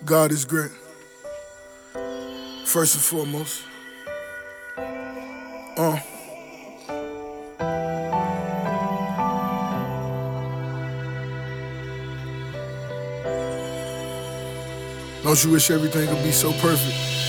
God is great. First and foremost. Don't you wish everything could be so perfect?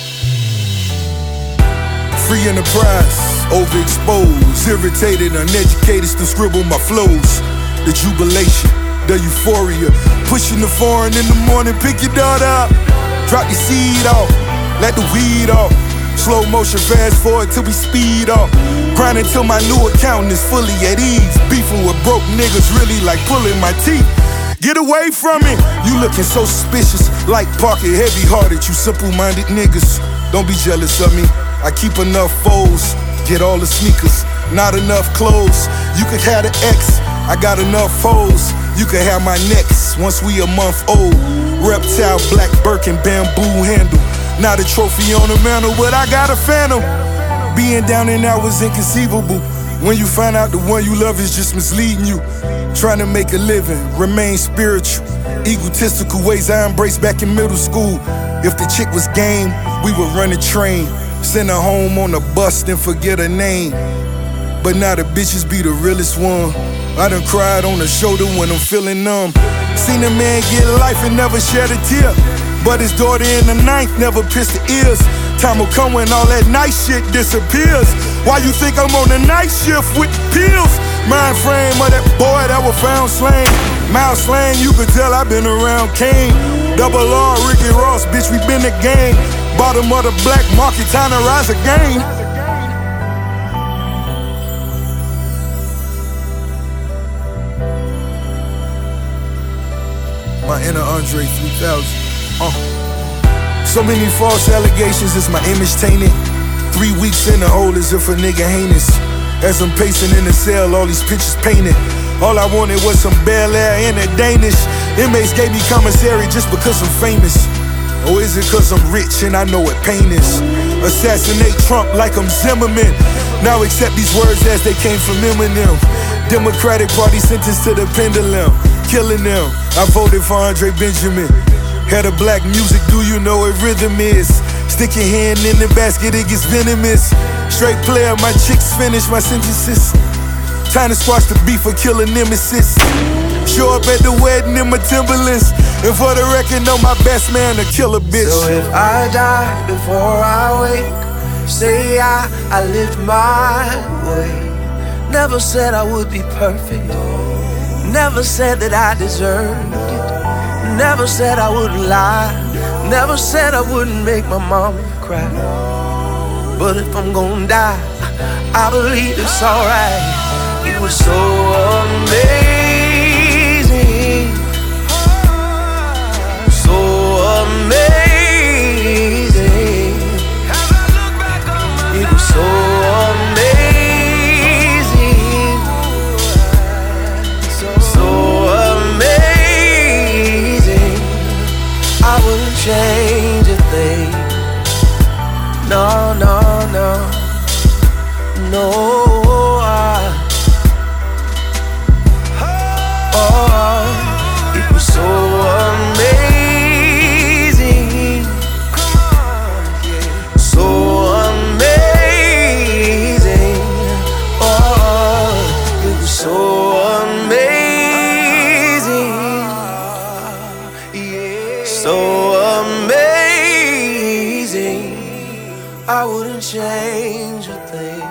Free enterprise, overexposed, irritated, uneducated, still scribble my flows. The jubilation, the euphoria, pushing the foreign in the morning, pick your daughter up, drop your seed off, let the weed off. Slow motion, fast forward till we speed off. Grinding till my new accountant is fully at ease. Beefing with broke niggas really like pulling my teeth. Get away from me, you looking so suspicious. Like Parker, heavy-hearted, you simple-minded niggas. Don't be jealous of me, I keep enough foes. Get all the sneakers, not enough clothes. You could have the X, I got enough foes. You could have my next, once we a month old. Reptile, black Birkin, bamboo handle. Not a trophy on the mantle, but I got a phantom. Being down and out was inconceivable. When you find out the one you love is just misleading you. Trying to make a living, remain spiritual. Egotistical ways I embraced back in middle school. If the chick was game, we would run a train. Send her home on a bus, then forget her name. But now the bitches be the realest one. I done cried on the shoulder when I'm feeling numb. Seen a man get life and never shed a tear. But his daughter in the ninth never pissed her ears. Time will come when all that nice shit disappears. Why you think I'm on the night shift with pills? Mind frame of that boy that was found slain. Mouth slang, you could tell I've been around Kane. Double R, Ricky Ross, bitch, we been the gang. Bottom of the black market, time to rise again. My inner Andre 3000. So many false allegations, is my image tainted? 3 weeks in the hole as if a nigga heinous. As I'm pacing in the cell, all these pictures painted. All I wanted was some Bel Air and a Danish. Inmates gave me commissary just because I'm famous. Or is it cause I'm rich and I know what pain is? Assassinate Trump like I'm Zimmerman. Now accept these words as they came from Eminem. Democratic Party sentenced to the pendulum, killing them. I voted for Andre Benjamin. Had a black music, do you know what rhythm is? Stick your hand in the basket, it gets venomous. Straight player, my chicks finish my sentences. Time to squash the beef or kill a nemesis. Show up at the wedding in my Timberlands. And for the record, know my best man to kill a bitch. So if I die before I wake, say I lived my way. Never said I would be perfect. Never said that I deserved it. Never said I wouldn't lie. Never said I wouldn't make my mama cry. But if I'm gonna die, I believe it's alright. It was so amazing, so amazing. It was so amazing, so amazing. I wouldn't change a thing. No, no, no, no. It was so amazing, so amazing. Oh, it was so amazing, so amazing. I wouldn't change a thing.